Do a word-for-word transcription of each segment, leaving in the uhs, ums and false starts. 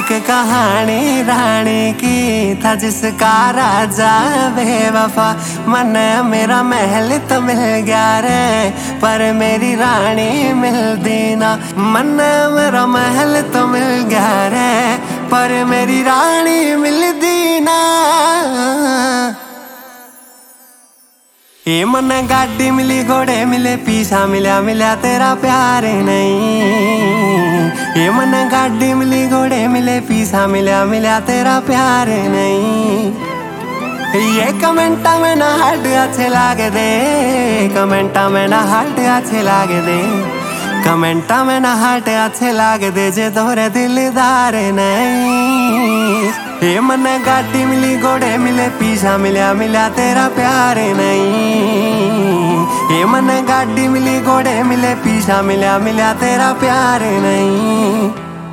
एक कहानी रानी की, था जिसका राजा बेवफा। मन मेरा महल तो मिल गया रे, पर मेरी रानी मिलती ना। मन मेरा महल तो मिल गया रे, पर मेरी रानी मिलती ना। ये मन गाड़ी मिली, घोड़े मिले, पीछा मिला मिला तेरा प्यार नहीं। ये मन गाड़ी मिली, घोड़े मिले, पीछा मिला मिला तेरा प्यार नहीं। ये कमेंटा में ना हार्ट अच्छे लागे दे, कमेंटा में ना हार्ट अच्छे लागे दे, कमेंटा में ना हार्ट अच्छे लागे दे जे तोरे दिलदार नहीं। ये मन गाड़ी मिली, घोड़े मिले, पीछा मिला मिला तेरा प्यार नहीं। ये मन गाड़ी मिली, घोड़े मिले, पीछा मिला मिला तेरा प्यार नहीं।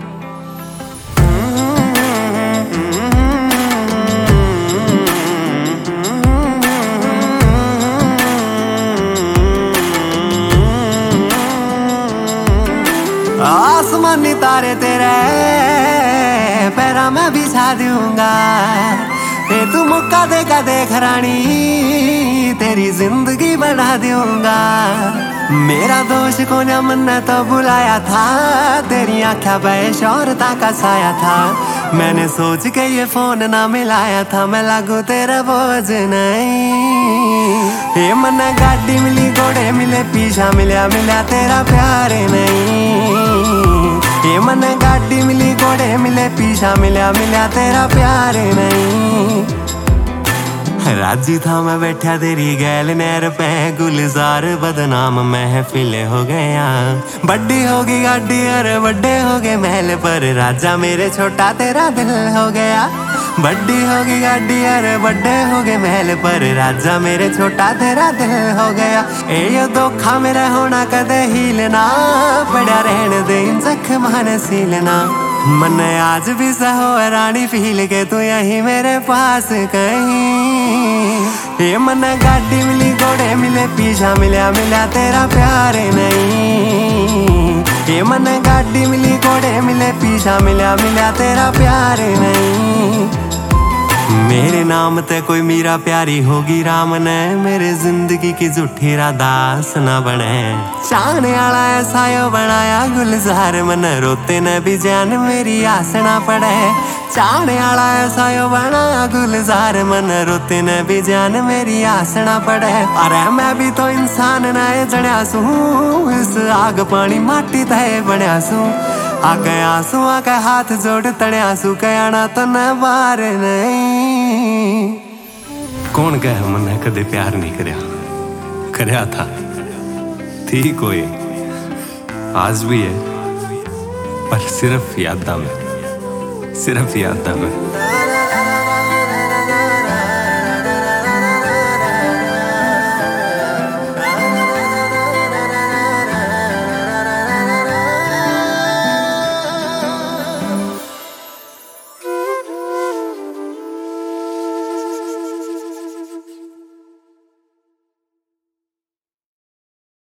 आसमानी तारे तेरे पैरा में बिछा दूंगा, ये तू मौका देगा देख रानी, तेरी जिंदगी बना दूंगा। मेरा दोष को न मन तो बुलाया था, तेरी आँखें बेशौरता का साया था। मैंने सोच के ये फोन ना मिलाया था, मैं लागू तेरा बोझ नहीं। ये मन गाड़ी मिली, घोड़े मिले, पीछा मिला मिला तेरा प्यार नहीं। ये मन गाड़ी मिली, घोड़े मिले, पीछा मिला मिला तेरा प्यार नहीं। राजी था मैं बैठा तेरी गैल नहर पे, गुलजार बदनाम महफिल हो गया। बड्डी होगी गाड़ी और बड्डे हो गए महल, पर राजा मेरे छोटा तेरा दिल हो गया। बड्डी होगी गाड़ी और बड्डे हो गए महल, पर राजा मेरे छोटा तेरा दिल हो गया। ये धोखा मेरा होना कदे हीलना, पड़ा रहने दे इन जख्मां ने सीलना। मन आज भी सहो रानी फील के तू यही मेरे पास कहीं। ये मन गाड़ी मिली, घोड़े मिले, पीछा मिला मिला तेरा प्यार नहीं। ये मन गाड़ी मिली, घोड़े मिले, पीछा मिला मिला तेरा प्यार नहीं। मेरे नाम ते कोई मीरा प्यारी होगी राम ने, मेरे जिंदगी की झूठी दास न बने। चाहने आला ऐसा यो बनाया गुलजार, मन रोते न भी जान मेरी आस ना पड़े। चाहने आला ऐसा यो बनाया गुलजार, मन रोते न भी जान मेरी आस ना पड़े। अरे मैं भी तो इंसान न जड़िया सू, इस आग पानी माटी तय बनिया सू। आके आंसू आके हाथ जोड़ तड़े आंसू कहना तो न बार नहीं। कौन कहे मन कदे प्यार नहीं करया, करया था थी कोई, आज भी है, पर सिर्फ यादा में, सिर्फ यादा में।